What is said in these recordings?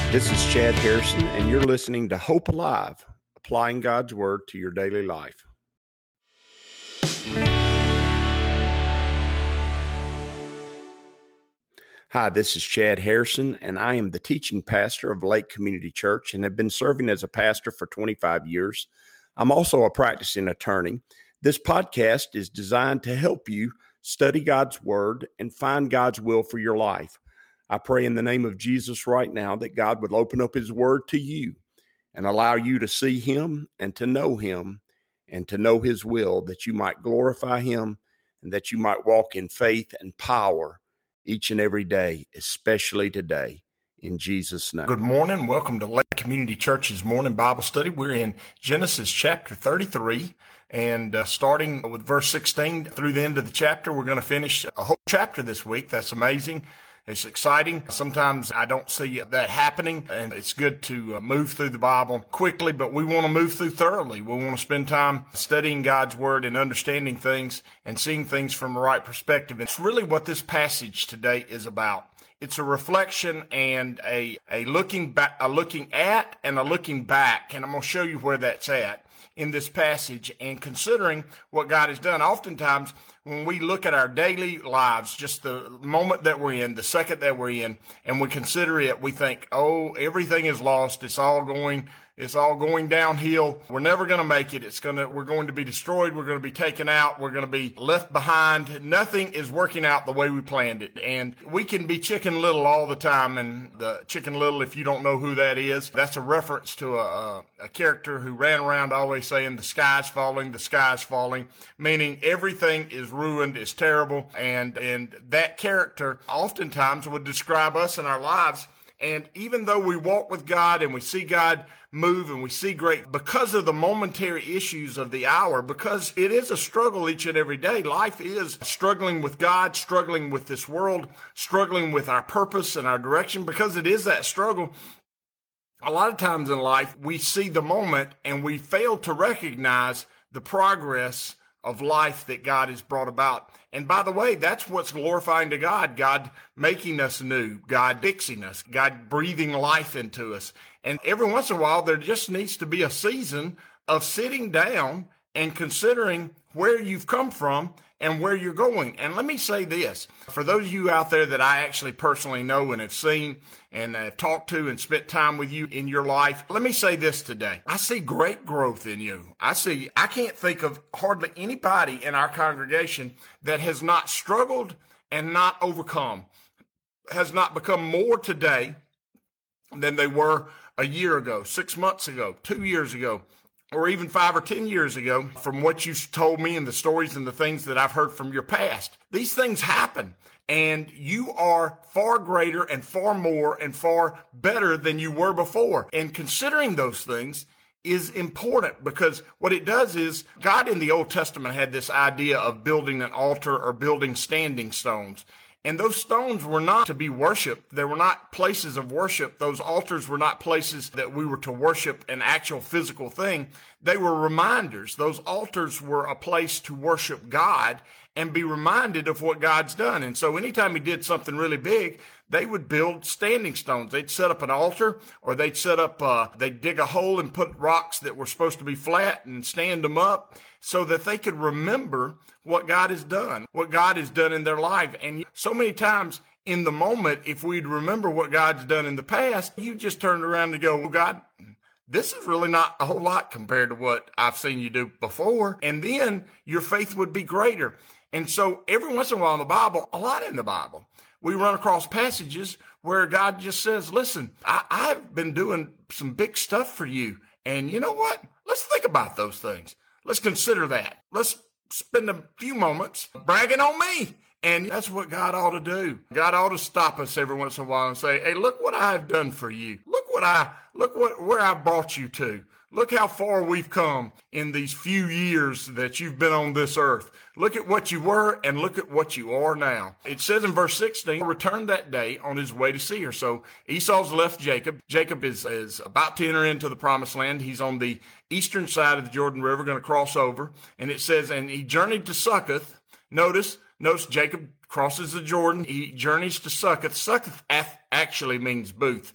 This is Chad Harrison, and you're listening to Hope Alive, applying God's Word to your daily life. Hi, this is Chad Harrison, and I am the teaching pastor of Lake Community Church and have been serving as a pastor for 25 years. I'm also a practicing attorney. This podcast is designed to help you study God's Word and find God's will for your life. I pray in the name of Jesus right now that God would open up His Word to you and allow you to see Him and to know His will, that you might glorify Him and that you might walk in faith and power each and every day, especially today, in Jesus' name. Good morning. Welcome to Lake Community Church's morning Bible study. We're in Genesis chapter 33, and starting with verse 16 through the end of the chapter, we're going to finish a whole chapter this week. That's amazing. It's exciting. Sometimes I don't see that happening, and it's good to move through the Bible quickly, but we want to move through thoroughly. We want to spend time studying God's Word and understanding things and seeing things from the right perspective. It's really what this passage today is about. It's a reflection and a looking back, a looking at and a looking back, and I'm going to show you where that's at in this passage and considering what God has done. Oftentimes, when we look at our daily lives, just the moment that we're in, the second that we're in, and we consider it, we think, oh, everything is lost. It's all going downhill. We're never going to make it. We're going to be destroyed. We're going to be taken out. We're going to be left behind. Nothing is working out the way we planned it. And we can be Chicken Little all the time. And the Chicken Little, if you don't know who that is, that's a reference to a character who ran around always saying the sky's falling, meaning everything is ruined, is terrible. And that character oftentimes would describe us in our lives. And even though we walk with God and we see God move and we see great, because of the momentary issues of the hour, because it is a struggle each and every day. Life is struggling with God, struggling with this world, struggling with our purpose and our direction. Because it is that struggle, a lot of times in life, we see the moment and we fail to recognize the progress of life that God has brought about. And by the way, that's what's glorifying to God. God making us new, God fixing us, God breathing life into us. And every once in a while, there just needs to be a season of sitting down and considering where you've come from and where you're going. And let me say this, for those of you out there that I actually personally know and have seen and have talked to and spent time with you in your life, let me say this today. I see great growth in you. I can't think of hardly anybody in our congregation that has not struggled and not overcome, has not become more today than they were a year ago, 6 months ago, 2 years ago, or even 5 or 10 years ago, from what you've told me and the stories and the things that I've heard from your past. These things happen, and you are far greater and far more and far better than you were before. And considering those things is important, because what it does is God in the Old Testament had this idea of building an altar or building standing stones. And those stones were not to be worshiped. They were not places of worship. Those altars were not places that we were to worship an actual physical thing. They were reminders. Those altars were a place to worship God and be reminded of what God's done. And so anytime He did something really big, they would build standing stones. They'd set up an altar, or they'd they'd dig a hole and put rocks that were supposed to be flat and stand them up so that they could remember what God has done in their life. And so many times in the moment, if we'd remember what God's done in the past, you just turned around and go, well, God, this is really not a whole lot compared to what I've seen you do before. And then your faith would be greater. And so every once in a while in the Bible, a lot in the Bible, we run across passages where God just says, listen, I've been doing some big stuff for you. And you know what? Let's think about those things. Let's consider that. Let's spend a few moments bragging on me. And that's what God ought to do. God ought to stop us every once in a while and say, hey, look what I've done for you. Look where I brought you to. Look how far we've come in these few years that you've been on this earth. Look at what you were and look at what you are now. It says in verse 16, returned that day on his way to see her. So Esau's left Jacob. Jacob is about to enter into the promised land. He's on the eastern side of the Jordan River, going to cross over. And it says, and he journeyed to Succoth. Notice Jacob crosses the Jordan. He journeys to Succoth. Succoth actually means booth.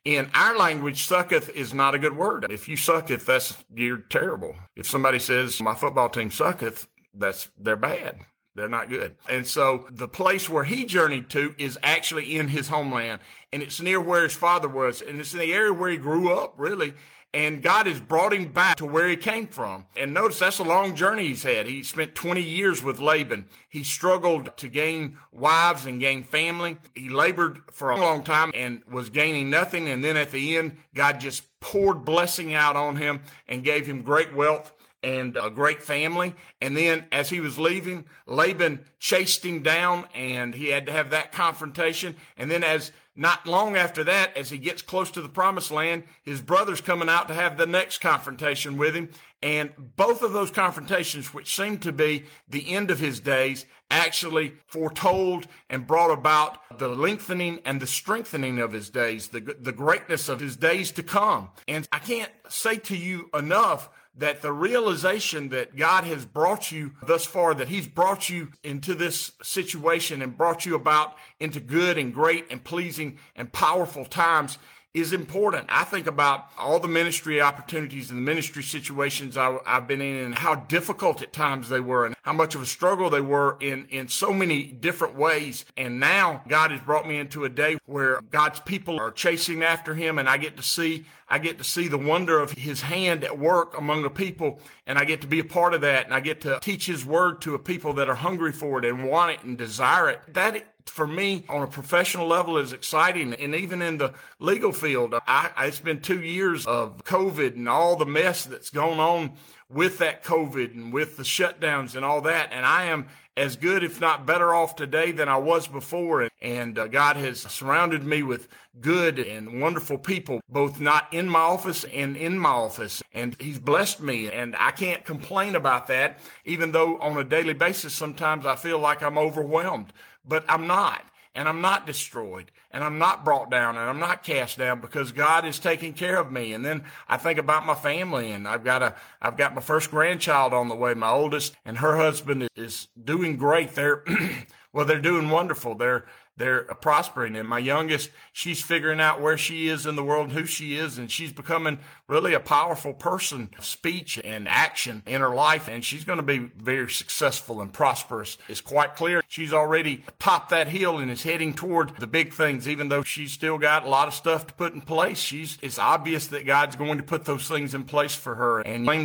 In our language, sucketh is not a good word. If you sucketh, you're terrible. If somebody says, my football team sucketh, they're bad. They're not good. And so the place where he journeyed to is actually in his homeland, and it's near where his father was, and it's in the area where he grew up, really. And God has brought him back to where he came from. And notice that's a long journey he's had. He spent 20 years with Laban. He struggled to gain wives and gain family. He labored for a long time and was gaining nothing. And then at the end, God just poured blessing out on him and gave him great wealth and a great family. And then as he was leaving, Laban chased him down, and he had to have that confrontation. And then not long after that, as he gets close to the promised land, his brother's coming out to have the next confrontation with him. And both of those confrontations, which seemed to be the end of his days, actually foretold and brought about the lengthening and the strengthening of his days, the greatness of his days to come. And I can't say to you enough that the realization that God has brought you thus far, that he's brought you into this situation and brought you about into good and great and pleasing and powerful times, is important. I think about all the ministry opportunities and the ministry situations I've been in, and how difficult at times they were, and how much of a struggle they were in so many different ways. And now God has brought me into a day where God's people are chasing after him, and I get to see the wonder of his hand at work among the people, and I get to be a part of that, and I get to teach his word to a people that are hungry for it and want it and desire it. That, for me, on a professional level, is exciting. And even in the legal field, it's been 2 years of COVID and all the mess that's going on with that COVID and with the shutdowns and all that. And I am as good, if not better off today than I was before. And God has surrounded me with good and wonderful people, both not in my office and in my office. And he's blessed me, and I can't complain about that, even though on a daily basis sometimes I feel like I'm overwhelmed. But I'm not. And I'm not destroyed, and I'm not brought down, and I'm not cast down, because God is taking care of me. And then I think about my family, and I've got my first grandchild on the way. My oldest and her husband is doing great. They're doing wonderful. They're prospering. And my youngest, she's figuring out where she is in the world and who she is, and she's becoming really a powerful person of speech and action in her life, and she's going to be very successful and prosperous. It's quite clear she's already topped that hill and is heading toward the big things, even though she's still got a lot of stuff to put in place. It's obvious that God's going to put those things in place for her, and Lane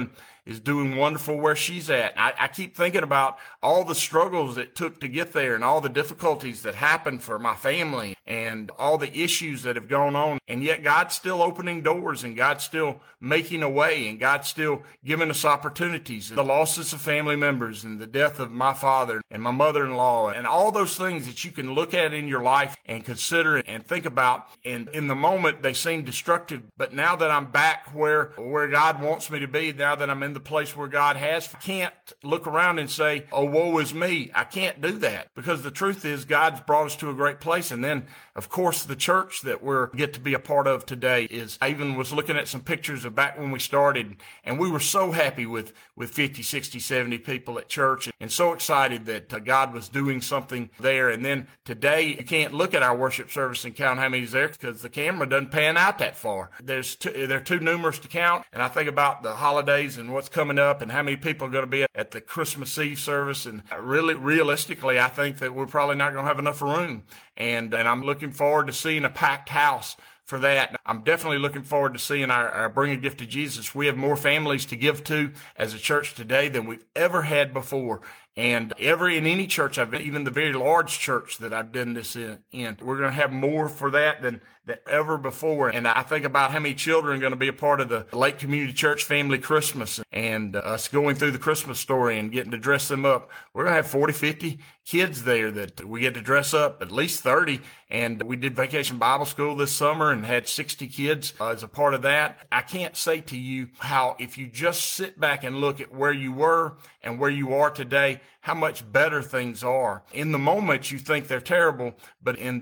is doing wonderful where she's at. I keep thinking about all the struggles it took to get there, and all the difficulties that happened for my family, and all the issues that have gone on. And yet God's still opening doors, and God's still making a way, and God's still giving us opportunities. The losses of family members, and the death of my father and my mother-in-law, and all those things that you can look at in your life and consider and think about. And in the moment, they seem destructive. But now that I'm back where God wants me to be, now that I'm in the place where God has, I can't look around and say, oh, woe is me. I can't do that, because the truth is God's brought us to a great place. And then, of course, the church that we get to be a part of today I even was looking at some pictures of back when we started, and we were so happy with 50, 60, 70 people at church, and so excited that God was doing something there. And then today, you can't look at our worship service and count how many's there, because the camera doesn't pan out that far. They're too numerous to count. And I think about the holidays and what's coming up, and how many people are going to be at the Christmas Eve service. And really, realistically, I think that we're probably not going to have enough room. And I'm looking forward to seeing a packed house for that. I'm definitely looking forward to seeing our Bring a Gift to Jesus. We have more families to give to as a church today than we've ever had before. And in any church I've been, even the very large church that I've done this in, we're going to have more for that than ever before. And I think about how many children are going to be a part of the Lake Community Church Family Christmas, and us going through the Christmas story and getting to dress them up. We're going to have 40, 50 kids there that we get to dress up, at least 30. And we did Vacation Bible School this summer and had 60 kids as a part of that. I can't say to you how, if you just sit back and look at where you were and where you are today, how much better things are. In the moment, you think they're terrible, but in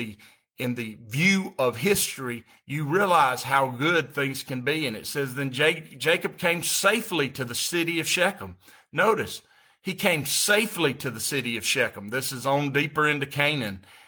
the view of history, you realize how good things can be. And it says, then Jacob came safely to the city of Shechem. Notice, he came safely to the city of Shechem. This is on deeper into Canaan.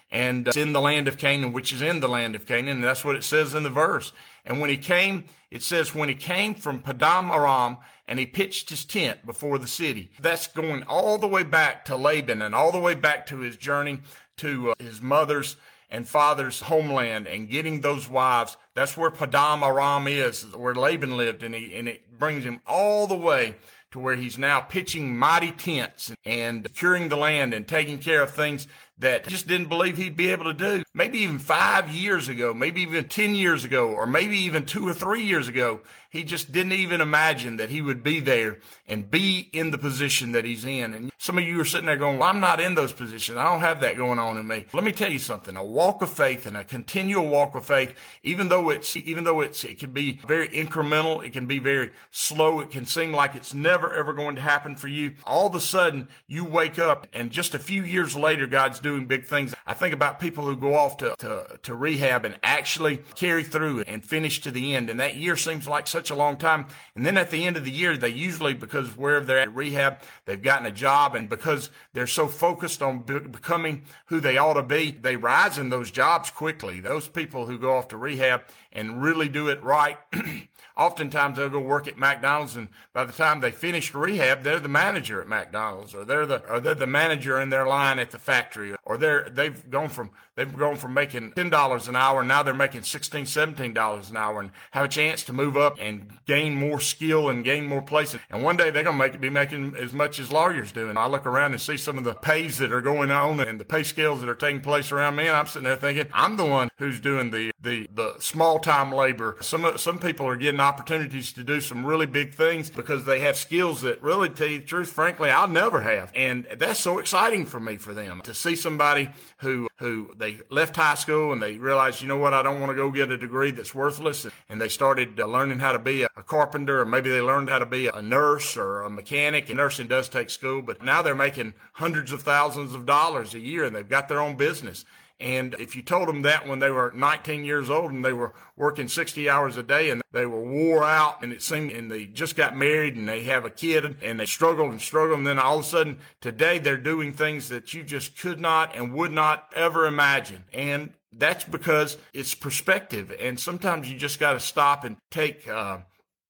and it's in the land of Canaan, which is in the land of Canaan. And that's what it says in the verse. And when he came, it says, when he came from Paddan Aram, and he pitched his tent before the city. That's going all the way back to Laban and all the way back to his journey to his mother's and father's homeland and getting those wives. That's where Paddan Aram is, where Laban lived, and it brings him all the way to where he's now pitching mighty tents and securing the land and taking care of things that he just didn't believe he'd be able to do. Maybe even 5 years ago, maybe even 10 years ago, or maybe even 2 or 3 years ago, he just didn't even imagine that he would be there and be in the position that he's in. And some of you are sitting there going, well, I'm not in those positions. I don't have that going on in me. Let me tell you something. A walk of faith and a continual walk of faith, even though it can be very incremental, it can be very slow, it can seem like it's never ever going to happen for you. All of a sudden, you wake up, and just a few years later, God's doing big things. I think about people who go off to rehab and actually carry through and finish to the end. And that year seems like such a long time. And then at the end of the year, they usually, because wherever they're at rehab, they've gotten a job. And because they're so focused on becoming who they ought to be, they rise in those jobs quickly. Those people who go off to rehab and really do it right, oftentimes they'll go work at McDonald's, and by the time they finish rehab, they're the manager at McDonald's, or they're the manager in their line at the factory, or they've gone from making $10 an hour, and now they're making $16, $17 an hour, and have a chance to move up and gain more skill and gain more places. And one day they're gonna be making as much as lawyers do. And I look around and see some of the pays that are going on and the pay scales that are taking place around me, and I'm sitting there thinking, I'm the one who's doing the small time labor. Some people are getting opportunities to do some really big things because they have skills that, really, to tell you the truth, frankly, I'll never have. And that's so exciting for me, for them, to see somebody who they left high school and they realized, you know what, I don't want to go get a degree that's worthless. And they started learning how to be a carpenter, or maybe they learned how to be a nurse or a mechanic. And nursing does take school, but now they're making hundreds of thousands of dollars a year, and they've got their own business. And if you told them that when they were 19 years old and they were working 60 hours a day and they were wore out, and they just got married and they have a kid and they struggled, and then all of a sudden today they're doing things that you just could not and would not ever imagine. And that's because it's perspective. And sometimes you just got to stop and take a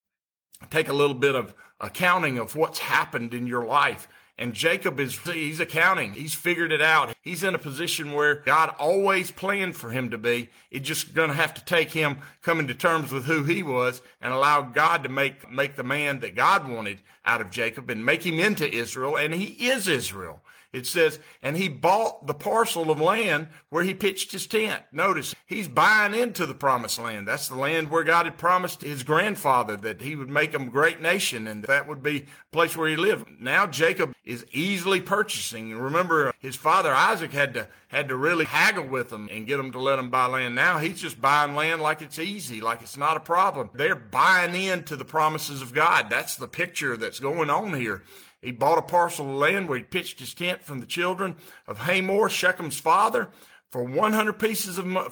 little bit of accounting of what's happened in your life. And Jacob he's accounting. He's figured it out. He's in a position where God always planned for him to be. It's just going to have to take him coming to terms with who he was and allow God to make the man that God wanted out of Jacob and make him into Israel. And he is Israel. It says, and he bought the parcel of land where he pitched his tent. Notice, he's buying into the promised land. That's the land where God had promised his grandfather that he would make him a great nation, and that would be a place where he lived. Now Jacob is easily purchasing. Remember, his father Isaac had to really haggle with him and get him to let him buy land. Now he's just buying land like it's easy, like it's not a problem. They're buying into the promises of God. That's the picture that's going on here. He bought a parcel of land where he pitched his tent from the children of Hamor, Shechem's father, for 100 pieces of money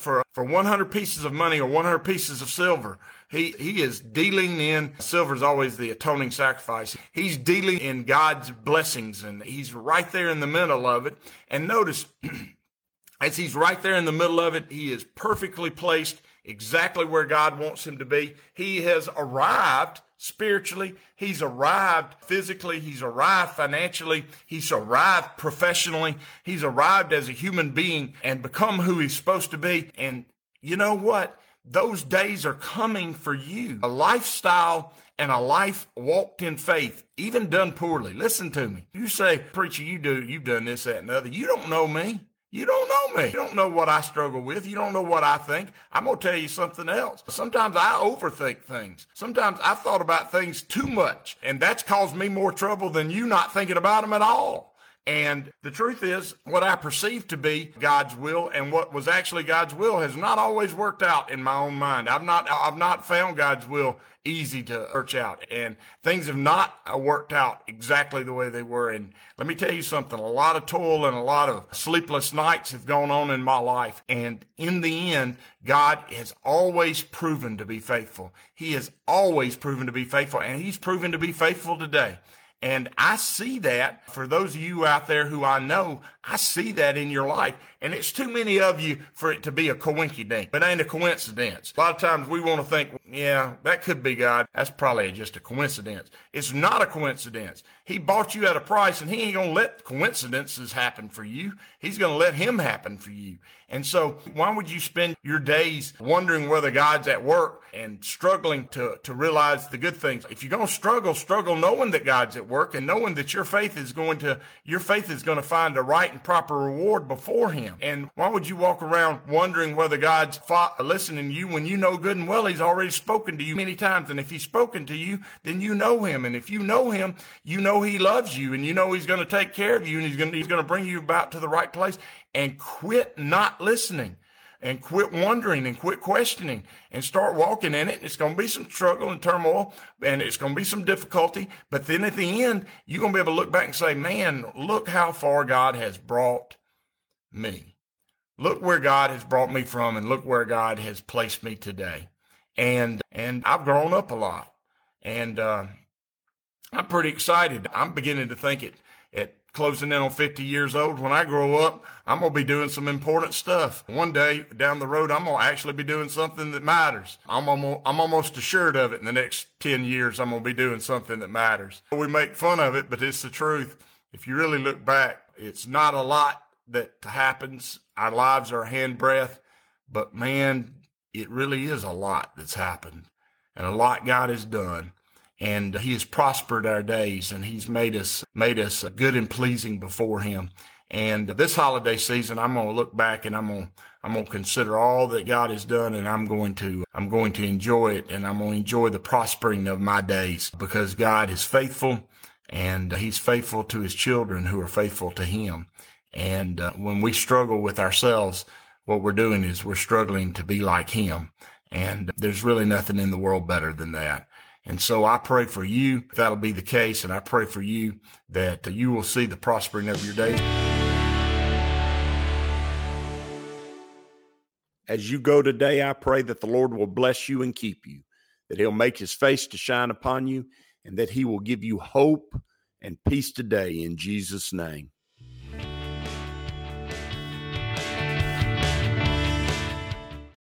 or 100 pieces of silver. He is dealing in, silver is always the atoning sacrifice. He's dealing in God's blessings, and he's right there in the middle of it. And notice, as he's right there in the middle of it, he is perfectly placed exactly where God wants him to be. He has arrived spiritually, he's arrived physically, he's arrived financially, he's arrived professionally, he's arrived as a human being and become who he's supposed to be. And you know what? Those days are coming for you. A lifestyle and a life walked in faith, even done poorly. Listen to me. You say, preacher, you've done this, that, and the other. You don't know me. You don't know me. You don't know what I struggle with. You don't know what I think. I'm going to tell you something else. Sometimes I overthink things. Sometimes I've thought about things too much, and that's caused me more trouble than you not thinking about them at all. And the truth is, what I perceive to be God's will and what was actually God's will has not always worked out in my own mind. I've not found God's will easy to search out, and things have not worked out exactly the way they were. And let me tell you something, a lot of toil and a lot of sleepless nights have gone on in my life. And in the end, God has always proven to be faithful. He has always proven to be faithful, and he's proven to be faithful today. And I see that for those of you out there who I know, I see that in your life. And it's too many of you for it to be a coinkydink. It ain't a coincidence. A lot of times we want to think, yeah, that could be God. That's probably just a coincidence. It's not a coincidence. He bought you at a price, and he ain't going to let coincidences happen for you. He's going to let him happen for you. And so why would you spend your days wondering whether God's at work and struggling to realize the good things? If you're going to struggle knowing that God's at work and knowing that your faith is going to find a right and proper reward before him. And why would you walk around wondering whether God's listening to you when you know good and well he's already spoken to you many times? And if he's spoken to you, then you know him. And if you know him, you know he loves you, and you know he's going to take care of you, and he's going to bring you about to the right place. And quit not listening, and quit wondering, and quit questioning, and start walking in it. It's going to be some struggle and turmoil, and it's going to be some difficulty. But then at the end, you're going to be able to look back and say, man, look how far God has brought me. Look where God has brought me from, and look where God has placed me today. And I've grown up a lot, and I'm pretty excited. I'm beginning to think at closing in on 50 years old, when I grow up, I'm going to be doing some important stuff. One day down the road, I'm going to actually be doing something that matters. I'm almost assured of it. In the next 10 years, I'm going to be doing something that matters. We make fun of it, but it's the truth. If you really look back, it's not a lot that happens. Our lives are a handbreadth, but man, it really is a lot that's happened, and a lot God has done. And he has prospered our days, and he's made us good and pleasing before him. And this holiday season, I'm going to look back, and I'm going to consider all that God has done, and I'm going to enjoy it, and I'm going to enjoy the prospering of my days, because God is faithful, and he's faithful to his children who are faithful to him. And when we struggle with ourselves, what we're doing is we're struggling to be like him. And there's really nothing in the world better than that. And so I pray for you that'll be the case, and I pray for you that you will see the prospering of your days. As you go today, I pray that the Lord will bless you and keep you, that he'll make his face to shine upon you, and that he will give you hope and peace today in Jesus' name.